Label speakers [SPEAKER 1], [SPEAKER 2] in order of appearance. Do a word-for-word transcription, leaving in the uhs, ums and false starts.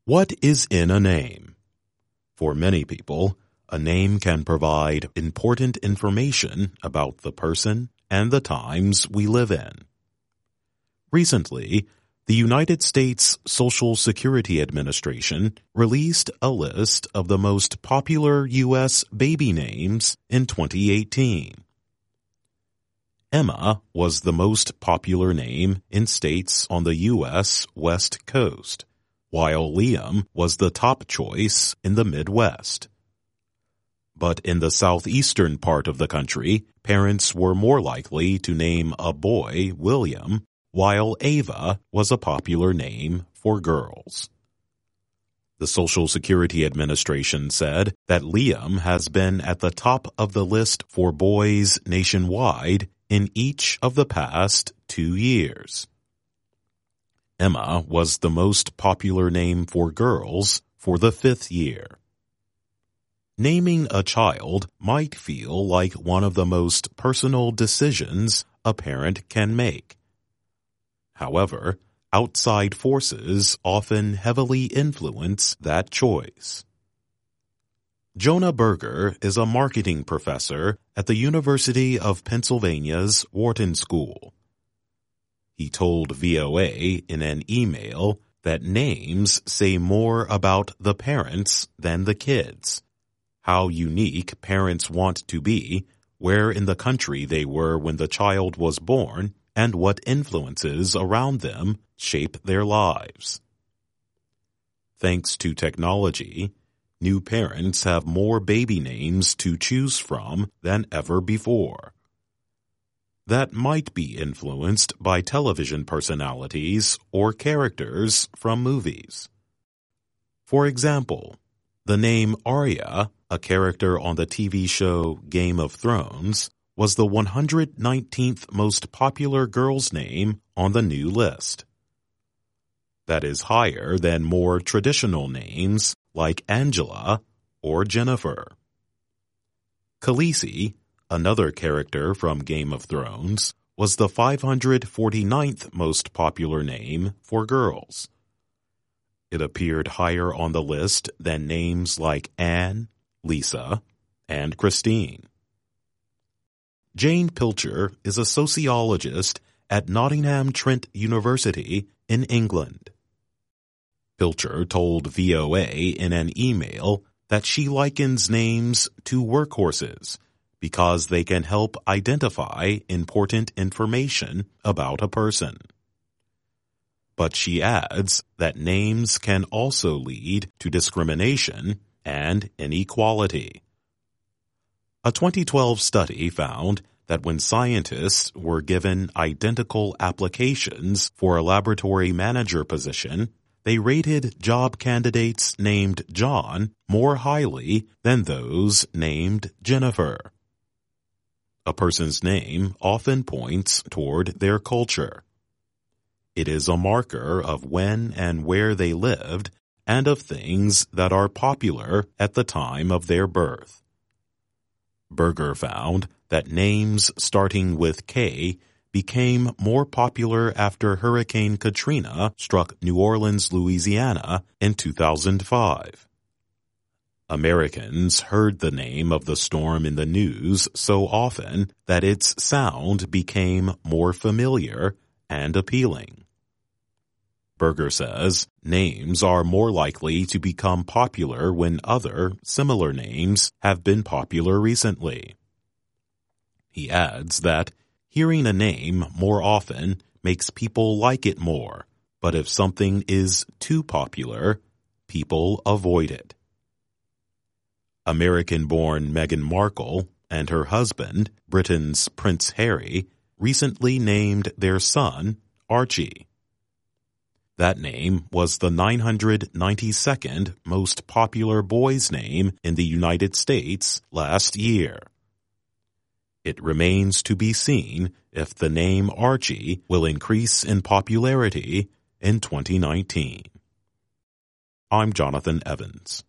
[SPEAKER 1] What is in a name? For many people, a name can provide important information about the person and the times we live in. Recently, the United States Social Security Administration released a list of the most popular U S baby names in twenty eighteen. Emma was the most popular name in states on the U S West Coast, while Liam was the top choice in the Midwest. But in the southeastern part of the country, parents were more likely to name a boy William, while Ava was a popular name for girls. The Social Security Administration said that Liam has been at the top of the list for boys nationwide in each of the past two years. Emma was the most popular name for girls for the fifth year. Naming a child might feel like one of the most personal decisions a parent can make. However, outside forces often heavily influence that choice. Jonah Berger is a marketing professor at the University of Pennsylvania's Wharton School. He told V O A in an email that names say more about the parents than the kids, how unique parents want to be, where in the country they were when the child was born, and what influences around them shape their lives. Thanks to technology, new parents have more baby names to choose from than ever before. That might be influenced by television personalities or characters from movies. For example, the name Arya, a character on the T V show Game of Thrones, was the one hundred nineteenth most popular girl's name on the new list. That is higher than more traditional names like Angela or Jennifer. Khaleesi, another character from Game of Thrones, was the five hundred forty-ninth most popular name for girls. It appeared higher on the list than names like Anne, Lisa, and Christine. Jane Pilcher is a sociologist at Nottingham Trent University in England. Pilcher told V O A in an email that she likens names to workhorses because they can help identify important information about a person. But she adds that names can also lead to discrimination and inequality. A twenty twelve study found that when scientists were given identical applications for a laboratory manager position, they rated job candidates named John more highly than those named Jennifer. A person's name often points toward their culture. It is a marker of when and where they lived and of things that are popular at the time of their birth. Berger found that names starting with K became more popular after Hurricane Katrina struck New Orleans, Louisiana in two thousand five. Americans heard the name of the storm in the news so often that its sound became more familiar and appealing. Berger says names are more likely to become popular when other, similar names have been popular recently. He adds that hearing a name more often makes people like it more, but if something is too popular, people avoid it. American-born Meghan Markle and her husband, Britain's Prince Harry, recently named their son Archie. That name was the nine hundred ninety-second most popular boy's name in the United States last year. It remains to be seen if the name Archie will increase in popularity in twenty nineteen. I'm Jonathan Evans.